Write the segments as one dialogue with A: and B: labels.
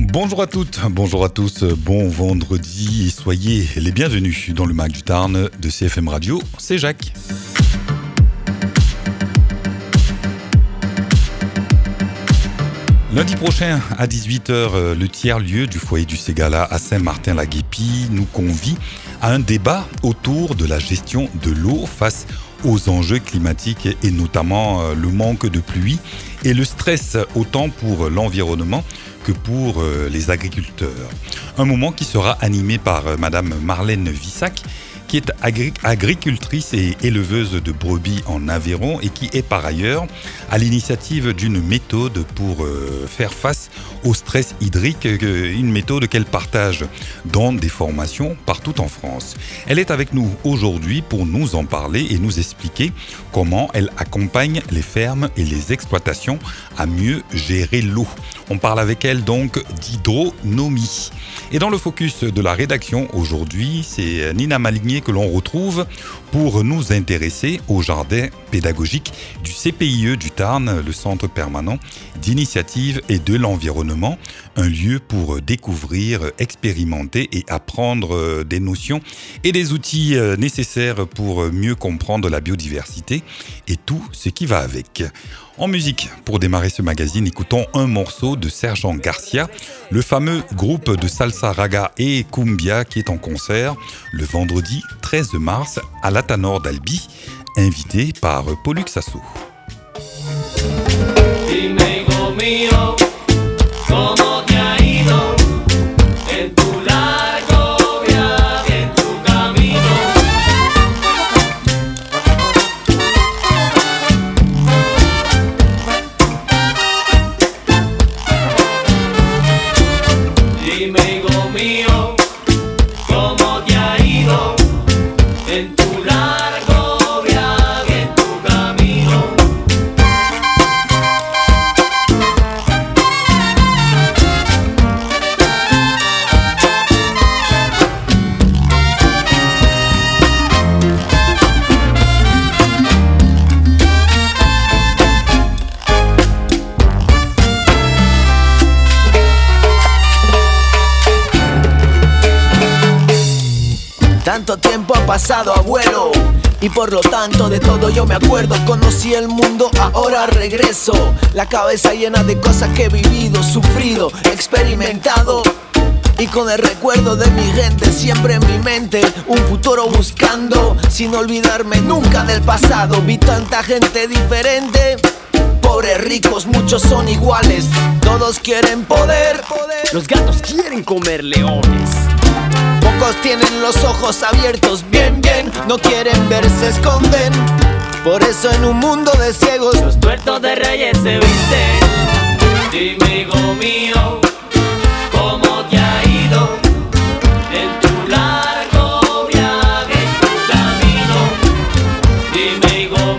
A: Bonjour à toutes, bonjour à tous, bon vendredi et soyez les bienvenus dans le Mag du Tarn de CFM Radio, c'est Jacques. Lundi prochain à 18h, le tiers-lieu du foyer du Ségala à Saint-Martin-la-Guépie nous convie à un débat autour de la gestion de l'eau face aux enjeux climatiques et notamment le manque de pluie et le stress autant pour l'environnement que pour les agriculteurs. Un moment qui sera animé par Madame Marlène Vissac, qui est agricultrice et éleveuse de brebis en Aveyron et qui est par ailleurs à l'initiative d'une méthode pour faire face au stress hydrique, une méthode qu'elle partage dans des formations partout en France. Elle est avec nous aujourd'hui pour nous en parler et nous expliquer comment elle accompagne les fermes et les exploitations à mieux gérer l'eau. On parle avec elle donc d'hydronomie. Et dans le focus de la rédaction aujourd'hui, c'est Nina Maligné que l'on retrouve pour nous intéresser au jardin pédagogique du CPIE du Tarn, le Centre permanent d'initiative et de l'environnement, un lieu pour découvrir, expérimenter et apprendre des notions et des outils nécessaires pour mieux comprendre la biodiversité et tout ce qui va avec. En musique, pour démarrer ce magazine, écoutons un morceau de Sergent Garcia, le fameux groupe de salsa raga et cumbia qui est en concert le vendredi 13 mars à l'Atanor d'Albi, invité par Pollux Sasso.
B: Tanto tiempo ha pasado, abuelo, y por lo tanto de todo yo me acuerdo. Conocí el mundo, ahora regreso, la cabeza llena de cosas que he vivido, sufrido, experimentado. Y con el recuerdo de mi gente siempre en mi mente, un futuro buscando, sin olvidarme nunca del pasado. Vi tanta gente diferente, pobres, ricos, muchos son iguales, todos quieren poder.
C: Los gatos quieren comer leones.
B: Pocos tienen los ojos abiertos, bien, bien, no quieren ver, se esconden. Por eso en un mundo de ciegos,
C: los tuertos de reyes se visten. Dime, hijo mío, ¿cómo te ha ido en tu largo viaje, en tu camino? Dime, hijo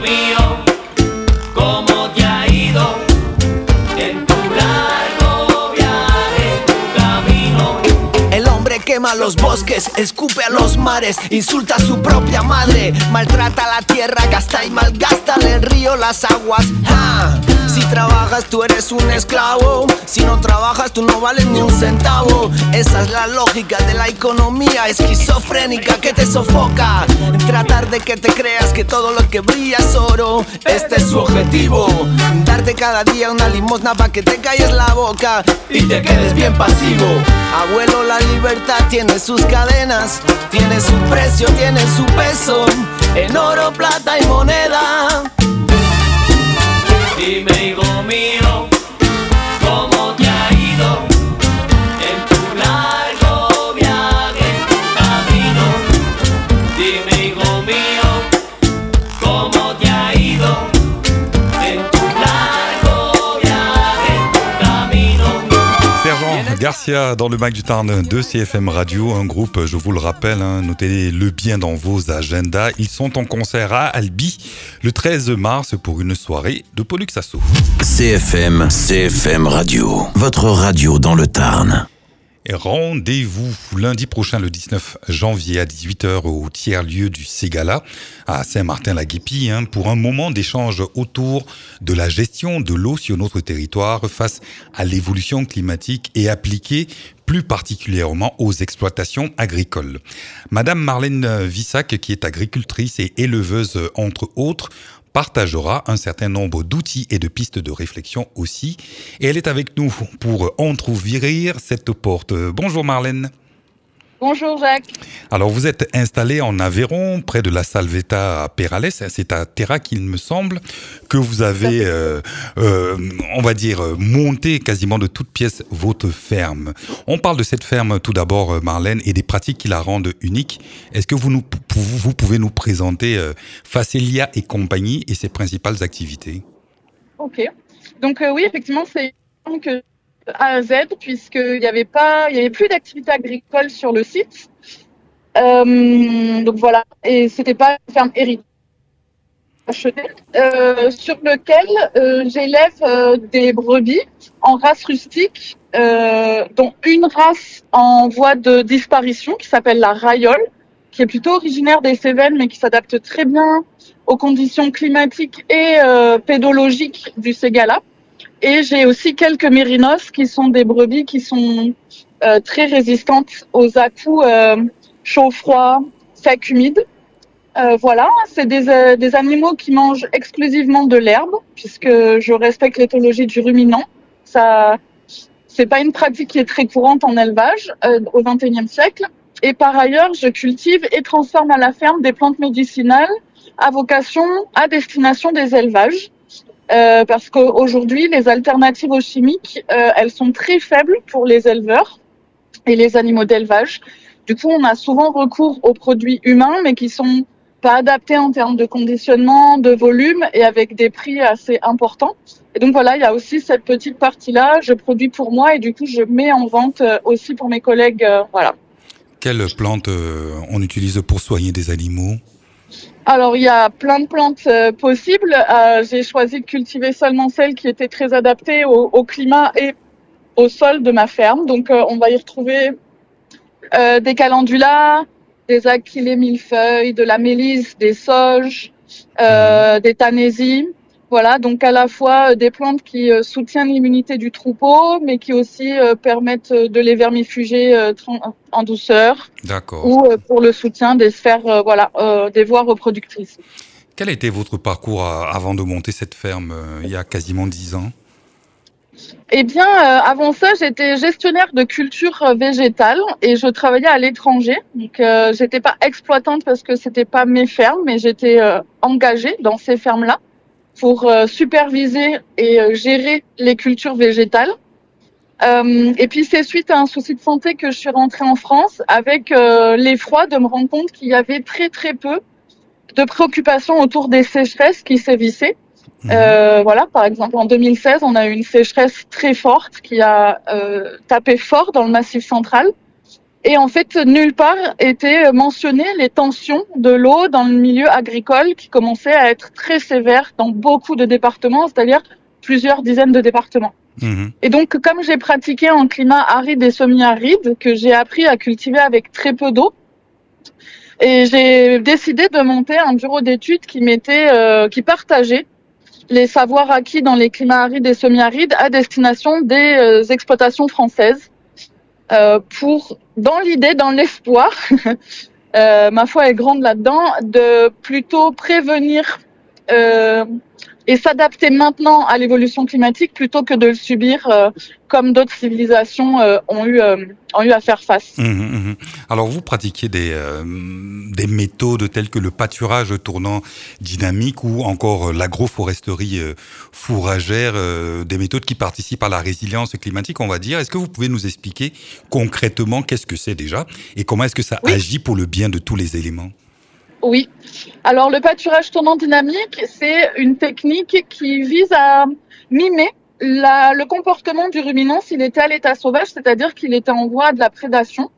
C: mío, ¿cómo te ha ido en tu largo viaje, en tu camino?
B: El hombre quema los bosques, escupe a los mares, insulta a su propia madre, maltrata la tierra, gasta y malgasta en el río las aguas. ¡Ja! Si trabajas tú eres un esclavo, si no trabajas tú no vales ni un centavo. Esa es la lógica de la economía esquizofrénica que te sofoca. Tratar de que te creas que todo lo que brilla es oro. Este es su objetivo, darte cada día una limosna pa' que te calles la boca y te quedes bien pasivo. Abuelo, la libertad tiene sus cadenas, tiene su precio, tiene su peso, en oro, plata y moneda.
C: Dime, hijo mío, ¿cómo te ha ido en tu largo viaje, en tu camino? Dime, hijo mío, ¿cómo te ha ido en tu largo viaje, en tu camino?
A: Sergent Garcia dans le Mag du Tarn de CFM Radio, un groupe, je vous le rappelle, notez-le bien dans vos agendas. Ils sont en concert à Albi le 13 mars pour une soirée de Pollux Sasso.
D: CFM Radio, votre radio dans le Tarn.
A: Et rendez-vous lundi prochain, le 19 janvier à 18h au tiers-lieu du Ségala à Saint-Martin-la-Guépie pour un moment d'échange autour de la gestion de l'eau sur notre territoire face à l'évolution climatique et appliquée plus particulièrement aux exploitations agricoles. Madame Marlène Vissac, qui est agricultrice et éleveuse entre autres, partagera un certain nombre d'outils et de pistes de réflexion aussi. Et elle est avec nous pour entrouvrir cette porte. Bonjour Marlène.
D: Bonjour Jacques.
A: Alors vous êtes installé en Aveyron, près de la Salvetat à Perales. C'est à Terrac, il me semble, que vous avez, on va dire, monté quasiment de toutes pièces votre ferme. On parle de cette ferme tout d'abord, Marlène, et des pratiques qui la rendent unique. Est-ce que vous pouvez nous présenter Facelia et compagnie et ses principales activités?
D: Ok. Donc oui, effectivement, c'est une ferme que A à Z, puisqu'il n'y avait plus d'activité agricole sur le site. Donc voilà, et c'était pas une ferme héritée sur lequel j'élève des brebis en race rustique, dont une race en voie de disparition qui s'appelle la Rayole, qui est plutôt originaire des Cévennes, mais qui s'adapte très bien aux conditions climatiques et pédologiques du Ségala. Et j'ai aussi quelques mérinos qui sont des brebis qui sont très résistantes aux à-coups chaud-froid, sec, humide. Voilà, c'est des animaux qui mangent exclusivement de l'herbe, puisque je respecte l'éthologie du ruminant. Ça, c'est pas une pratique qui est très courante en élevage au XXIe siècle. Et par ailleurs, je cultive et transforme à la ferme des plantes médicinales à vocation, à destination des élevages. Parce qu'aujourd'hui, les alternatives aux chimiques, elles sont très faibles pour les éleveurs et les animaux d'élevage. Du coup, on a souvent recours aux produits humains, mais qui sont pas adaptés en termes de conditionnement, de volume et avec des prix assez importants. Et donc voilà, il y a aussi cette petite partie-là. Je produis pour moi et du coup, je mets en vente aussi pour mes collègues. Voilà.
A: Quelles plantes on utilise pour soigner des animaux ?
D: Alors, il y a plein de plantes possibles. J'ai choisi de cultiver seulement celles qui étaient très adaptées au climat et au sol de ma ferme. Donc, on va y retrouver des calendulas, des achillées millefeuilles, de la mélisse, des sauges, des tanésies. Voilà, donc à la fois des plantes qui soutiennent l'immunité du troupeau, mais qui aussi permettent de les vermifuger en douceur.
A: D'accord.
D: Ou pour le soutien des sphères, des voies reproductrices.
A: Quel a été votre parcours avant de monter cette ferme il y a quasiment 10 ans ?
D: Eh bien, avant ça, j'étais gestionnaire de culture végétale et je travaillais à l'étranger. Donc, j'étais pas exploitante parce que c'était pas mes fermes, mais j'étais engagée dans ces fermes-là pour superviser et gérer les cultures végétales. Et puis c'est suite à un souci de santé que je suis rentrée en France avec l'effroi de me rendre compte qu'il y avait très très peu de préoccupations autour des sécheresses qui sévissaient. Voilà, par exemple en 2016, on a eu une sécheresse très forte qui a tapé fort dans le Massif central. Et en fait, nulle part étaient mentionnées les tensions de l'eau dans le milieu agricole qui commençaient à être très sévères dans beaucoup de départements, c'est-à-dire plusieurs dizaines de départements. Et donc, comme j'ai pratiqué en climat aride et semi-aride, que j'ai appris à cultiver avec très peu d'eau, et j'ai décidé de monter un bureau d'études qui partageait les savoirs acquis dans les climats arides et semi-arides à destination des exploitations françaises. Dans l'idée, dans l'espoir, ma foi est grande là-dedans, de plutôt prévenir et s'adapter maintenant à l'évolution climatique plutôt que de le subir comme d'autres civilisations ont eu à faire face.
A: Alors vous pratiquez des méthodes telles que le pâturage tournant dynamique ou encore l'agroforesterie fourragère, des méthodes qui participent à la résilience climatique, on va dire. Est-ce que vous pouvez nous expliquer concrètement qu'est-ce que c'est déjà et comment est-ce que ça agit pour le bien de tous les éléments ?
D: Oui. Alors, le pâturage tournant dynamique, c'est une technique qui vise à mimer le comportement du ruminant s'il était à l'état sauvage, c'est-à-dire qu'il était en voie de la prédation.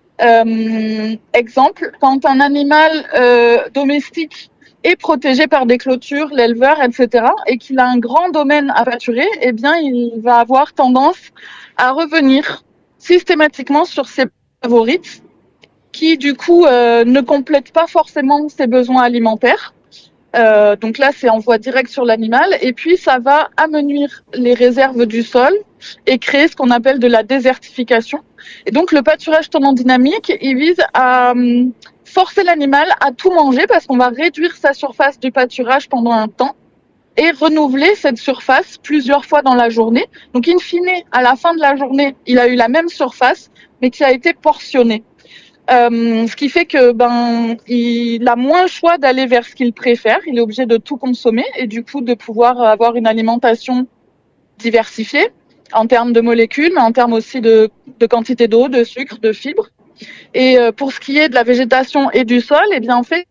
D: Exemple, quand un animal domestique est protégé par des clôtures, l'éleveur, etc., et qu'il a un grand domaine à pâturer, eh bien, il va avoir tendance à revenir systématiquement sur ses favorites, qui du coup ne complètent pas forcément ses besoins alimentaires. Donc là, c'est en voie directe sur l'animal. Et puis, ça va amenuire les réserves du sol et créer ce qu'on appelle de la désertification. Et donc, le pâturage tournant dynamique, il vise à forcer l'animal à tout manger parce qu'on va réduire sa surface du pâturage pendant un temps et renouveler cette surface plusieurs fois dans la journée. Donc, in fine, à la fin de la journée, il a eu la même surface, mais qui a été portionnée. Ce qui fait que il a moins le choix d'aller vers ce qu'il préfère. Il est obligé de tout consommer et du coup de pouvoir avoir une alimentation diversifiée en termes de molécules, mais en termes aussi de quantité d'eau, de sucre, de fibres. Et pour ce qui est de la végétation et du sol, eh bien en fait,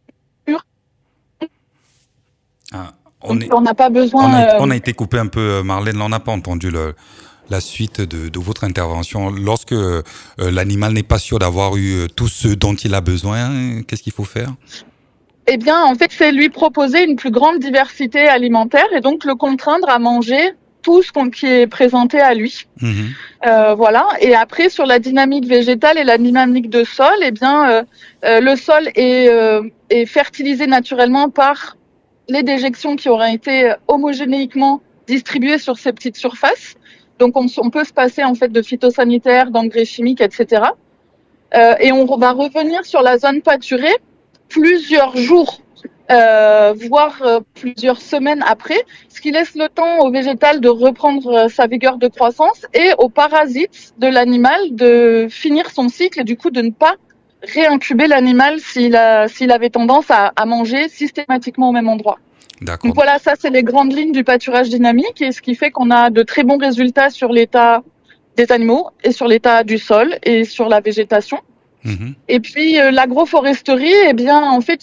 A: on
D: n'a pas besoin.
A: On a été coupé un peu, Marlène. On n'a pas entendu la suite de votre intervention. Lorsque l'animal n'est pas sûr d'avoir eu tout ce dont il a besoin, qu'est-ce qu'il faut faire ?
D: Eh bien, en fait, c'est lui proposer une plus grande diversité alimentaire et donc le contraindre à manger tout ce qui est présenté à lui. Voilà. Et après, sur la dynamique végétale et la dynamique de sol, eh bien, le sol est fertilisé naturellement par les déjections qui auraient été homogénéiquement distribuées sur ces petites surfaces. Donc, on peut se passer en fait de phytosanitaires, d'engrais chimiques, etc. Et on va revenir sur la zone pâturée plusieurs jours, voire plusieurs semaines après, ce qui laisse le temps au végétal de reprendre sa vigueur de croissance et aux parasites de l'animal de finir son cycle et du coup de ne pas réincuber l'animal s'il avait tendance à manger systématiquement au même endroit.
A: D'accord.
D: Donc voilà, ça c'est les grandes lignes du pâturage dynamique et ce qui fait qu'on a de très bons résultats sur l'état des animaux et sur l'état du sol et sur la végétation. Et puis l'agroforesterie, eh bien en fait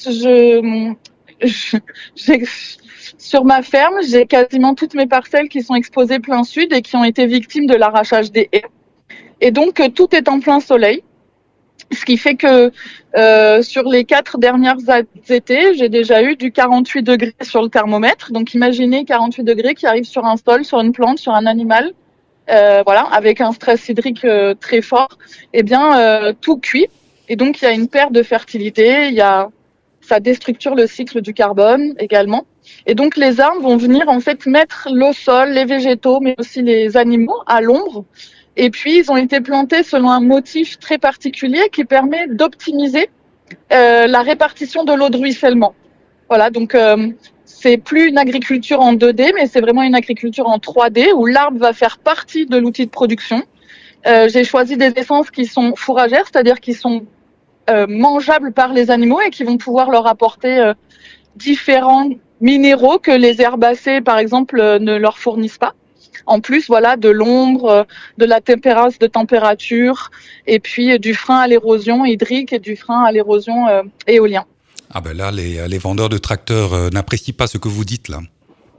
D: sur ma ferme, j'ai quasiment toutes mes parcelles qui sont exposées plein sud et qui ont été victimes de l'arrachage des haies. Et donc tout est en plein soleil. Ce qui fait que sur les 4 dernières étés, j'ai déjà eu du 48 degrés sur le thermomètre. Donc imaginez 48 degrés qui arrivent sur un sol, sur une plante, sur un animal, voilà, avec un stress hydrique très fort. Eh bien, tout cuit. Et donc il y a une perte de fertilité. Ça déstructure le cycle du carbone également. Et donc les arbres vont venir en fait mettre le sol, les végétaux, mais aussi les animaux à l'ombre. Et puis, ils ont été plantés selon un motif très particulier qui permet d'optimiser la répartition de l'eau de ruissellement. Voilà, donc c'est plus une agriculture en 2D, mais c'est vraiment une agriculture en 3D où l'arbre va faire partie de l'outil de production. J'ai choisi des essences qui sont fourragères, c'est-à-dire qui sont mangeables par les animaux et qui vont pouvoir leur apporter différents minéraux que les herbacées, par exemple, ne leur fournissent pas. En plus, voilà, de l'ombre, de la température, et puis du frein à l'érosion hydrique et du frein à l'érosion éolien.
A: Ah ben là, les vendeurs de tracteurs n'apprécient pas ce que vous dites là.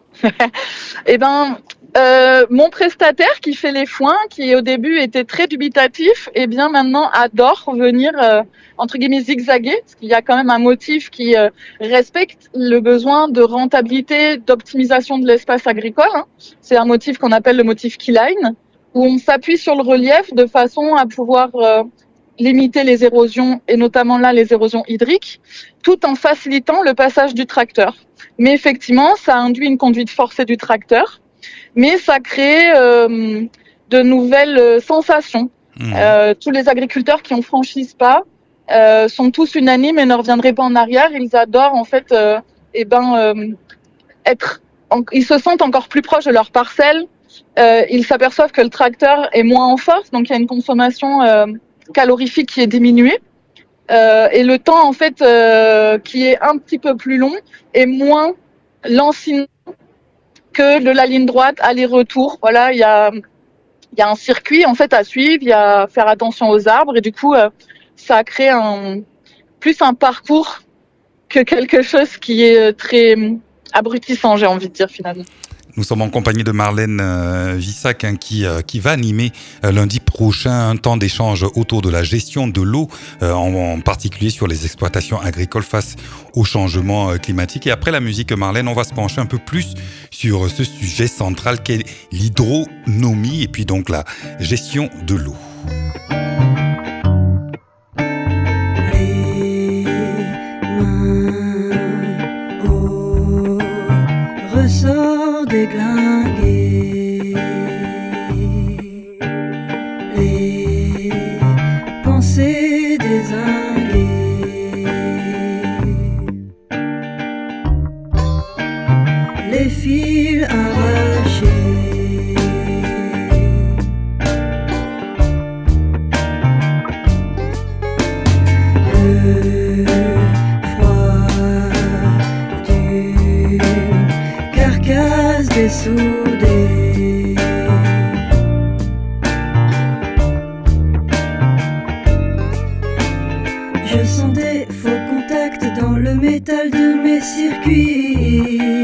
D: Eh ben, mon prestataire qui fait les foins, qui au début était très dubitatif, eh bien maintenant adore venir entre guillemets zigzaguer, parce qu'il y a quand même un motif qui respecte le besoin de rentabilité, d'optimisation de l'espace agricole. Hein. C'est un motif qu'on appelle le motif keyline, où on s'appuie sur le relief de façon à pouvoir limiter les érosions, et notamment là les érosions hydriques, tout en facilitant le passage du tracteur. Mais effectivement, ça induit une conduite forcée du tracteur, mais ça crée de nouvelles sensations. Tous les agriculteurs qui ont franchi ce pas sont tous unanimes et ne reviendraient pas en arrière. Ils adorent en fait, ils se sentent encore plus proches de leur parcelle. Ils s'aperçoivent que le tracteur est moins en force, donc il y a une consommation calorifique qui est diminuée. Et le temps en fait qui est un petit peu plus long et moins lancinant que de la ligne droite aller-retour. Voilà, il y a un circuit en fait à suivre, il y a faire attention aux arbres et du coup ça crée plus un parcours que quelque chose qui est très abrutissant, j'ai envie de dire finalement.
A: Nous sommes en compagnie de Marlène Vissac qui va animer lundi prochain un temps d'échange autour de la gestion de l'eau, en particulier sur les exploitations agricoles face au changement climatique. Et après la musique, Marlène, on va se pencher un peu plus sur ce sujet central qu'est l'hydronomie et puis donc la gestion de l'eau.
E: Les mains au ressort déglingué, les pensées dézinguées, les fils arrachés. Le froid d'une carcasse dessoudée. Je sens des faux contacts dans le métal de mes circuits.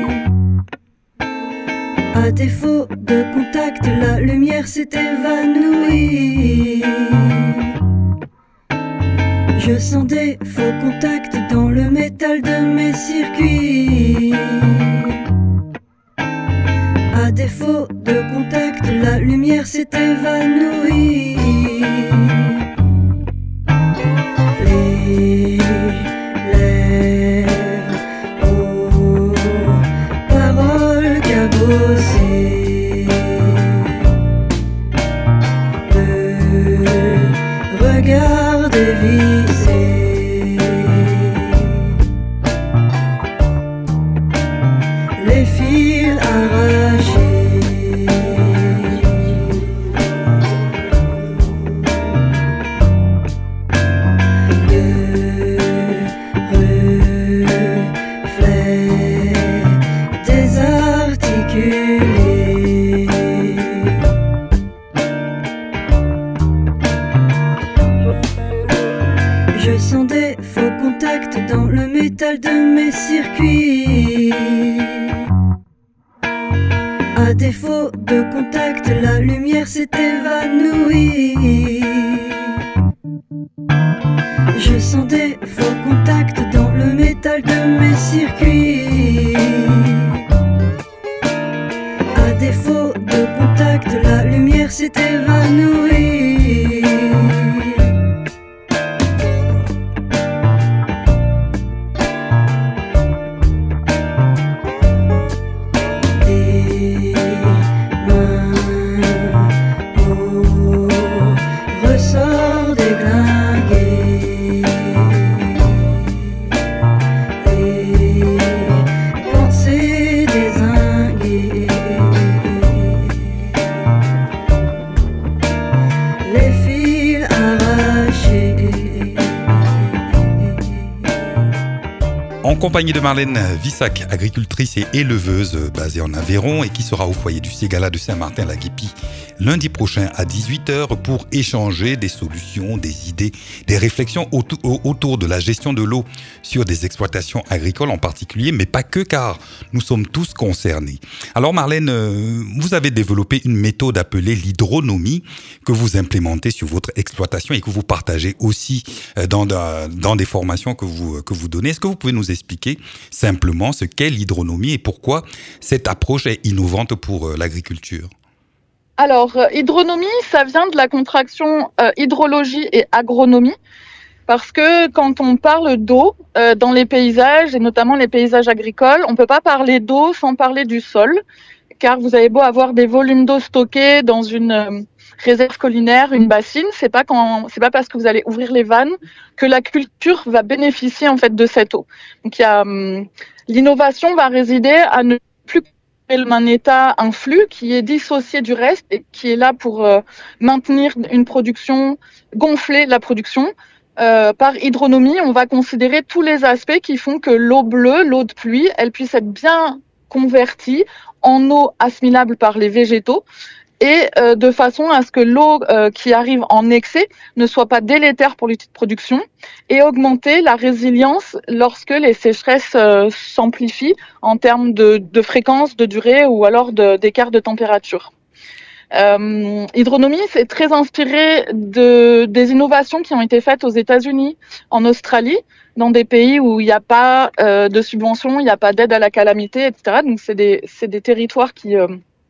E: À défaut de contact, la lumière s'est évanouie. Je sens des faux contacts dans le métal de mes circuits. À défaut de contact, la lumière s'est évanouie. Les lèvres aux paroles cabossées. Le regard dévissé. Les fils arrachés. Je sens des faux contacts dans le métal de mes circuits. À défaut de contact, la lumière s'est évanouie. Je sens des faux contacts dans le métal de mes circuits. À défaut de contact, la lumière s'est évanouie. Les mains au ressort déglingué. Les pensées dézinguées. Les fils arrachés.
A: En compagnie de Marlène Vissac, agricultrice et éleveuse basée en Aveyron et qui sera au foyer du Ségala de Saint-Martin-la-Guépie lundi prochain à 18h pour échanger des solutions, des idées, des réflexions autour de la gestion de l'eau sur des exploitations agricoles en particulier, mais pas que, car nous sommes tous concernés. Alors Marlène, vous avez développé une méthode appelée l'hydronomie que vous implémentez sur votre exploitation et que vous partagez aussi dans des formations que vous donnez. Est-ce que vous pouvez nous expliquer simplement ce qu'est l'hydronomie et pourquoi cette approche est innovante pour l'agriculture ?
D: Alors, hydronomie, ça vient de la contraction hydrologie et agronomie, parce que quand on parle d'eau dans les paysages, et notamment les paysages agricoles, on ne peut pas parler d'eau sans parler du sol, car vous avez beau avoir des volumes d'eau stockés dans une réserve collinaire, une bassine, c'est pas parce que vous allez ouvrir les vannes que la culture va bénéficier en fait de cette eau. Donc l'innovation va résider à ne plus un état, un flux qui est dissocié du reste et qui est là pour maintenir une production, gonfler la production. Par hydronomie, on va considérer tous les aspects qui font que l'eau bleue, l'eau de pluie, elle puisse être bien convertie en eau assimilable par les végétaux et de façon à ce que l'eau qui arrive en excès ne soit pas délétère pour l'outil de production et augmenter la résilience lorsque les sécheresses s'amplifient en termes de fréquence, de durée ou alors d'écart de température. Hydronomie, c'est très inspiré des innovations qui ont été faites aux États-Unis, en Australie, dans des pays où il n'y a pas de subventions, il n'y a pas d'aide à la calamité, etc. Donc c'est des territoires qui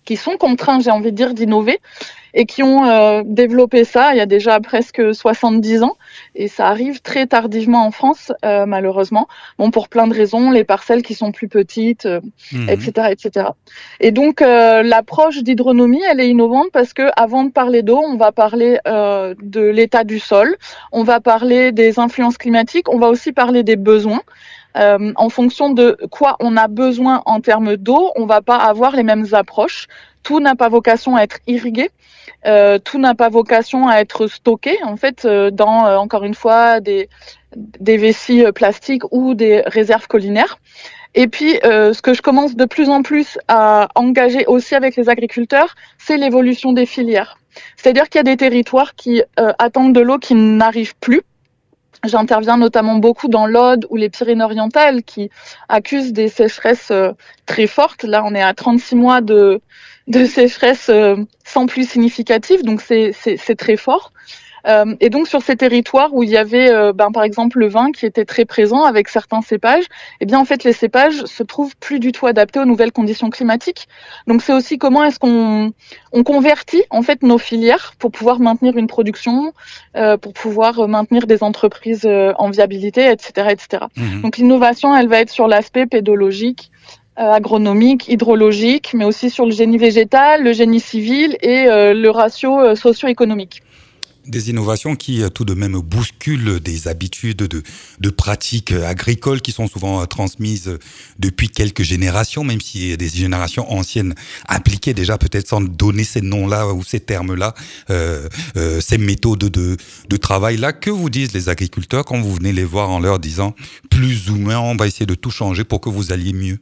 D: qui sont contraints, j'ai envie de dire, d'innover et qui ont développé ça il y a déjà presque 70 ans. Et ça arrive très tardivement en France, malheureusement. Bon, pour plein de raisons, les parcelles qui sont plus petites, etc., etc. Et donc, l'approche d'hydronomie, elle est innovante parce que avant de parler d'eau, on va parler de l'état du sol, on va parler des influences climatiques, on va aussi parler des besoins. En fonction de quoi on a besoin en termes d'eau, on va pas avoir les mêmes approches. Tout n'a pas vocation à être irrigué, tout n'a pas vocation à être stocké. En fait, dans encore une fois des vessies plastiques ou des réserves collinaires. Et puis, ce que je commence de plus en plus à engager aussi avec les agriculteurs, c'est l'évolution des filières. C'est-à-dire qu'il y a des territoires qui attendent de l'eau qui n'arrivent plus. J'interviens notamment beaucoup dans l'Aude ou les Pyrénées-Orientales qui accusent des sécheresses très fortes. Là, on est à 36 mois de sécheresse sans pluie significative, donc c'est très fort. Et donc sur ces territoires où il y avait par exemple le vin qui était très présent avec certains cépages, eh bien en fait les cépages se trouvent plus du tout adaptés aux nouvelles conditions climatiques. Donc c'est aussi comment est-ce qu'on convertit en fait nos filières pour pouvoir maintenir une production, pour pouvoir maintenir des entreprises en viabilité, etc., etc. Donc l'innovation, elle va être sur l'aspect pédologique, agronomique, hydrologique, mais aussi sur le génie végétal, le génie civil et le ratio socio-économique.
A: Des innovations qui tout de même bousculent des habitudes de pratiques agricoles qui sont souvent transmises depuis quelques générations, même si des générations anciennes appliquaient déjà peut-être sans donner ces noms-là ou ces termes-là, ces méthodes de travail-là. Que vous disent les agriculteurs quand vous venez les voir en leur disant plus ou moins on va essayer de tout changer pour que vous alliez mieux?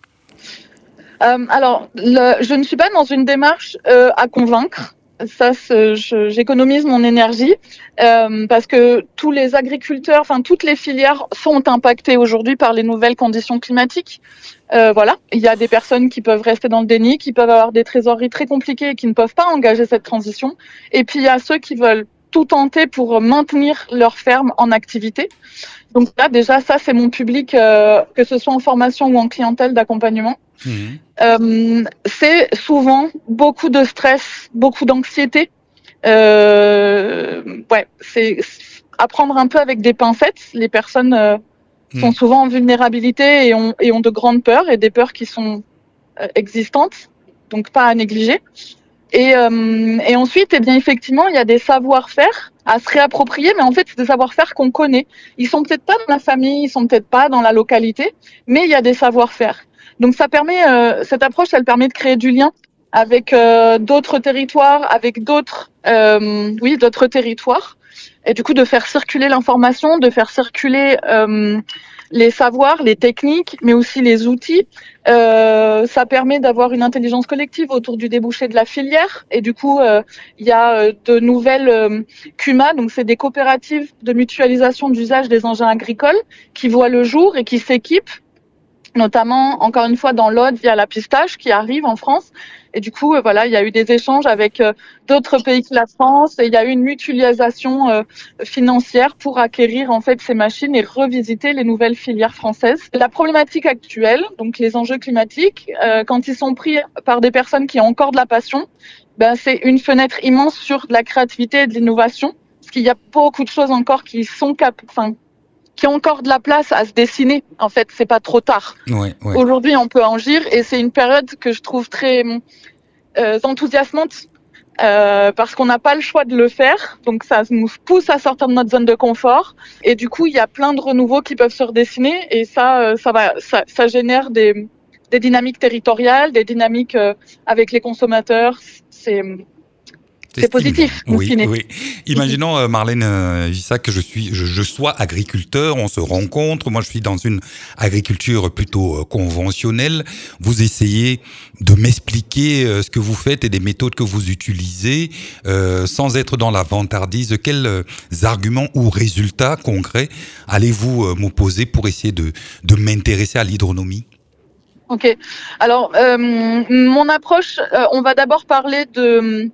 D: Alors, je ne suis pas dans une démarche à convaincre. Ça, j'économise mon énergie parce que tous les agriculteurs, enfin toutes les filières sont impactées aujourd'hui par les nouvelles conditions climatiques. Voilà, il y a des personnes qui peuvent rester dans le déni, qui peuvent avoir des trésoreries très compliquées et qui ne peuvent pas engager cette transition. Et puis il y a ceux qui veulent tout tenter pour maintenir leur ferme en activité. Donc là, déjà, ça, c'est mon public, que ce soit en formation ou en clientèle d'accompagnement. C'est souvent beaucoup de stress, beaucoup d'anxiété. C'est à prendre un peu avec des pincettes. Les personnes sont souvent en vulnérabilité et ont de grandes peurs, et des peurs qui sont existantes, donc pas à négliger. Et ensuite, eh bien, effectivement, il y a des savoir-faire à se réapproprier, mais en fait, c'est des savoir-faire qu'on connaît. Ils sont peut-être pas dans la famille, ils sont peut-être pas dans la localité, mais il y a des savoir-faire. Donc, ça permet, cette approche, elle permet de créer du lien avec d'autres territoires, avec d'autres territoires, et du coup, de faire circuler l'information, de faire circuler les savoirs, les techniques, mais aussi les outils. Ça permet d'avoir une intelligence collective autour du débouché de la filière. Et du coup, il y a de nouvelles CUMA, donc c'est des coopératives de mutualisation d'usage des engins agricoles qui voient le jour et qui s'équipent, notamment, encore une fois, dans l'Aude via la pistache qui arrive en France. Et du coup, voilà, il y a eu des échanges avec d'autres pays que la France, et il y a eu une mutualisation financière pour acquérir en fait ces machines et revisiter les nouvelles filières françaises. La problématique actuelle, donc les enjeux climatiques, quand ils sont pris par des personnes qui ont encore de la passion, c'est une fenêtre immense sur de la créativité et de l'innovation, parce qu'il y a beaucoup de choses encore qui ont encore de la place à se dessiner. En fait, c'est pas trop tard.
A: Ouais.
D: Aujourd'hui, on peut agir, et c'est une période que je trouve très enthousiasmante parce qu'on n'a pas le choix de le faire. Donc, ça nous pousse à sortir de notre zone de confort. Et du coup, il y a plein de renouveaux qui peuvent se redessiner, et ça génère des dynamiques territoriales, des dynamiques avec les consommateurs. C'est positif.
A: Oui. Imaginons, Marlène Vissac, que je sois agriculteur, on se rencontre. Moi, je suis dans une agriculture plutôt conventionnelle. Vous essayez de m'expliquer ce que vous faites et des méthodes que vous utilisez, sans être dans la vantardise. Quels arguments ou résultats concrets allez-vous m'opposer pour essayer de m'intéresser à l'hydronomie?
D: Ok. Alors, mon approche, on va d'abord parler de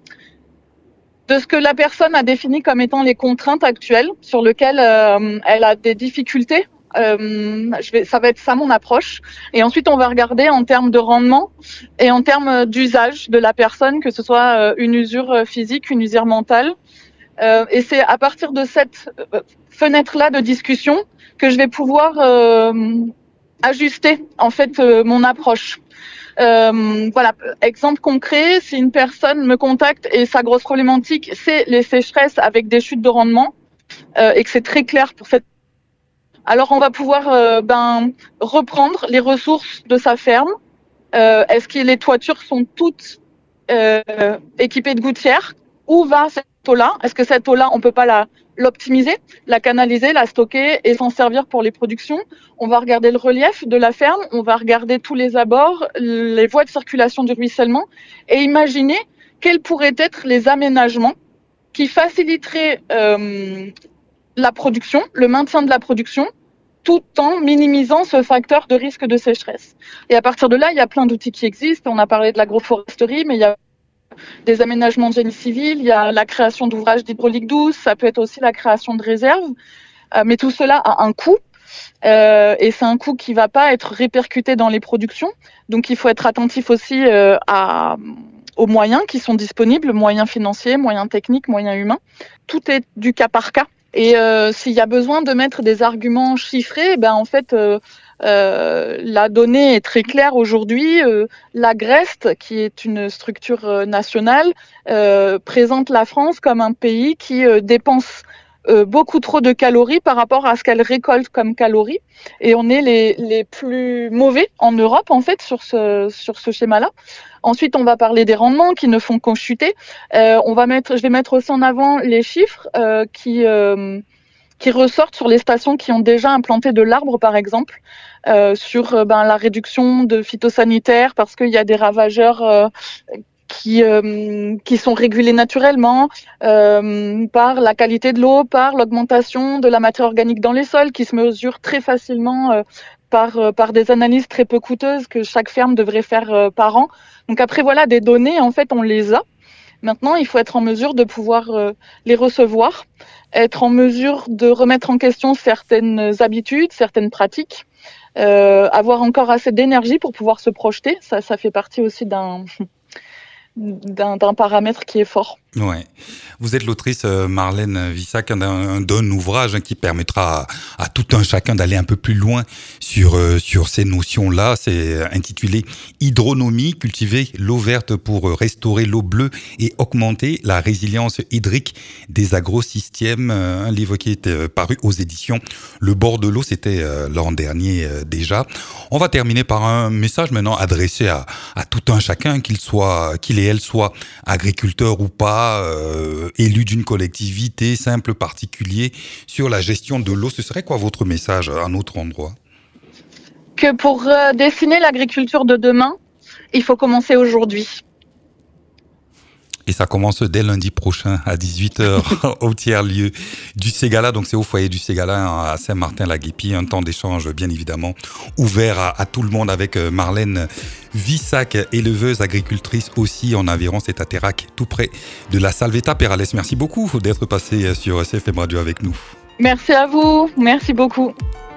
D: ce que la personne a défini comme étant les contraintes actuelles sur lesquelles elle a des difficultés Ça va être ça mon approche. Et ensuite, on va regarder en termes de rendement et en termes d'usage de la personne, que ce soit une usure physique, une usure mentale. Et c'est à partir de cette fenêtre-là de discussion que je vais pouvoir ajuster en fait mon approche. Voilà, exemple concret, si une personne me contacte et sa grosse problématique, c'est les sécheresses avec des chutes de rendement, et que c'est très clair pour cette... Alors on va pouvoir reprendre les ressources de sa ferme. Est-ce que les toitures sont toutes équipées de gouttières? Où va cette eau-là? Est-ce que cette eau-là, on peut pas l'optimiser, la canaliser, la stocker et s'en servir pour les productions? On va regarder le relief de la ferme, on va regarder tous les abords, les voies de circulation du ruissellement et imaginer quels pourraient être les aménagements qui faciliteraient la production, le maintien de la production, tout en minimisant ce facteur de risque de sécheresse. Et à partir de là, il y a plein d'outils qui existent. On a parlé de l'agroforesterie, mais il y a des aménagements de génie civil, il y a la création d'ouvrages d'hydraulique douce, ça peut être aussi la création de réserves, mais tout cela a un coût, et c'est un coût qui ne va pas être répercuté dans les productions, donc il faut être attentif aussi aux moyens qui sont disponibles, moyens financiers, moyens techniques, moyens humains, tout est du cas par cas. Et s'il y a besoin de mettre des arguments chiffrés, en fait, la donnée est très claire aujourd'hui. L'Agreste, qui est une structure nationale, présente la France comme un pays qui dépense beaucoup trop de calories par rapport à ce qu'elle récolte comme calories. Et on est les plus mauvais en Europe, en fait, sur ce schéma-là. Ensuite, on va parler des rendements qui ne font qu'en chuter. Je vais mettre aussi en avant les chiffres qui ressortent sur les stations qui ont déjà implanté de l'arbre, par exemple, sur la réduction de phytosanitaires, parce qu'il y a des ravageurs qui sont régulés naturellement par la qualité de l'eau, par l'augmentation de la matière organique dans les sols, qui se mesure très facilement par des analyses très peu coûteuses que chaque ferme devrait faire par an. Donc après, voilà, des données, en fait, on les a. Maintenant, il faut être en mesure de pouvoir les recevoir, être en mesure de remettre en question certaines habitudes, certaines pratiques, avoir encore assez d'énergie pour pouvoir se projeter. Ça fait partie aussi d'un paramètre qui est fort.
A: Ouais. Vous êtes l'autrice Marlène Vissac d'un ouvrage qui permettra à tout un chacun d'aller un peu plus loin sur ces notions-là. C'est intitulé Hydronomie, cultiver l'eau verte pour restaurer l'eau bleue et augmenter la résilience hydrique des agrosystèmes. Un livre qui est paru aux éditions Le Bord de l'eau, c'était l'an dernier déjà. On va terminer par un message maintenant adressé à tout un chacun, qu'il et elle soit agriculteur ou pas, élu d'une collectivité, simple particulier, sur la gestion de l'eau. Ce serait quoi votre message à un autre endroit?
D: Que pour dessiner l'agriculture de demain, il faut commencer aujourd'hui.
A: Et ça commence dès lundi prochain à 18h au tiers-lieu du Ségala. Donc c'est au foyer du Ségala à Saint-Martin-la-Guépie. Un temps d'échange bien évidemment ouvert à tout le monde avec Marlène Vissac, éleveuse, agricultrice aussi en Aveyron. C'est à Terrac, tout près de la Salvetat Perales. Merci beaucoup d'être passé sur CFM Radio avec nous.
D: Merci à vous. Merci beaucoup.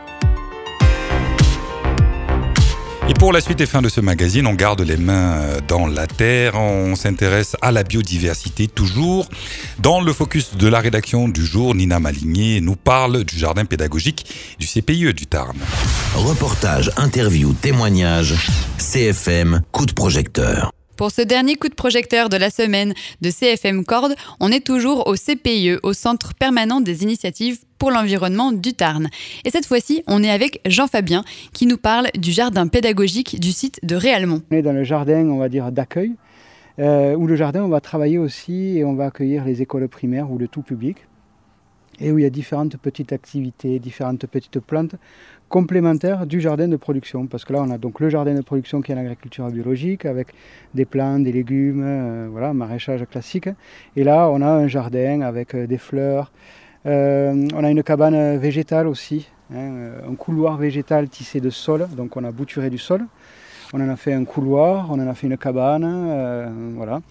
A: Et pour la suite et fin de ce magazine, on garde les mains dans la terre, on s'intéresse à la biodiversité toujours. Dans le focus de la rédaction du jour, Nina Maligné nous parle du jardin pédagogique du CPIE du Tarn.
F: Reportage, interview, témoignage, CFM, coup de projecteur.
G: Pour ce dernier coup de projecteur de la semaine de CFM Corde, on est toujours au CPIE, au Centre permanent des initiatives pour l'environnement du Tarn. Et cette fois-ci, on est avec Jean-Fabien qui nous parle du jardin pédagogique du site de Réalmont.
H: On est dans le jardin, on va dire, d'accueil, où le jardin, on va travailler aussi et on va accueillir les écoles primaires ou le tout public. Et où il y a différentes petites activités, différentes petites plantes complémentaires du jardin de production. Parce que là, on a donc le jardin de production qui est l'agriculture biologique, avec des plantes, des légumes, maraîchage classique. Et là, on a un jardin avec des fleurs. On a une cabane végétale aussi, un couloir végétal tissé de sol. Donc on a bouturé du sol. On en a fait un couloir, on en a fait une cabane, voilà.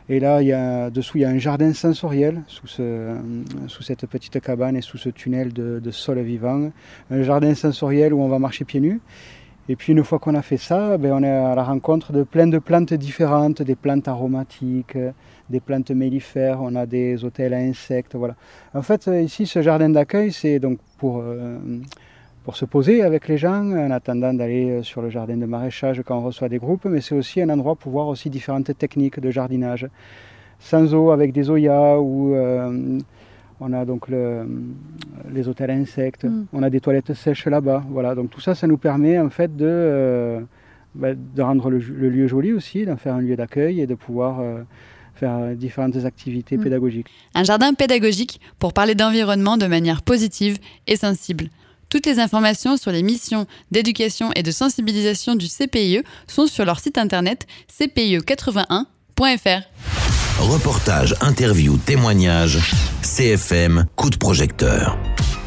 H: Et là, dessous, il y a un jardin sensoriel sous cette petite cabane et sous ce tunnel de sol vivant. Un jardin sensoriel où on va marcher pieds nus. Et puis une fois qu'on a fait ça, on est à la rencontre de plein de plantes différentes, des plantes aromatiques, des plantes mellifères, on a des hôtels à insectes, voilà. En fait, ici, ce jardin d'accueil, c'est donc pour se poser avec les gens en attendant d'aller sur le jardin de maraîchage quand on reçoit des groupes, mais c'est aussi un endroit pour voir aussi différentes techniques de jardinage. Sans eau, avec des zoyas, ou on a donc les hôtels à insectes, on a des toilettes sèches là-bas. Voilà. Donc tout ça, ça nous permet en fait de rendre le lieu joli aussi, d'en faire un lieu d'accueil et de pouvoir faire différentes activités pédagogiques.
G: Un jardin pédagogique pour parler d'environnement de manière positive et sensible. Toutes les informations sur les missions d'éducation et de sensibilisation du CPIE sont sur leur site internet cpie81.fr.
F: Reportage, interview, témoignage, CFM, coup de projecteur.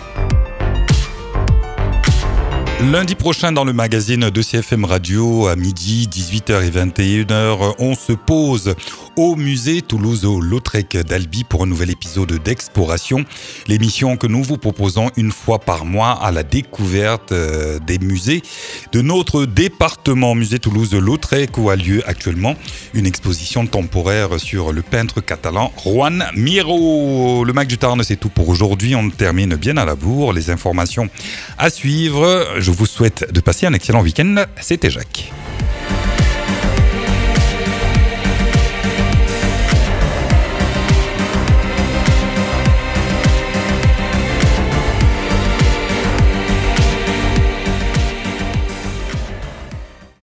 A: Lundi prochain dans le magazine de CFM Radio à midi, 18h et 21h, on se pose au musée Toulouse-Lautrec d'Albi pour un nouvel épisode d'Exploration. L'émission que nous vous proposons une fois par mois à la découverte des musées de notre département. Musée Toulouse-Lautrec où a lieu actuellement une exposition temporaire sur le peintre catalan Joan Miró. Le Mag du Tarn, c'est tout pour aujourd'hui. On termine bien à la bourre. Les informations à suivre. Je vous souhaite de passer un excellent week-end. C'était Jacques.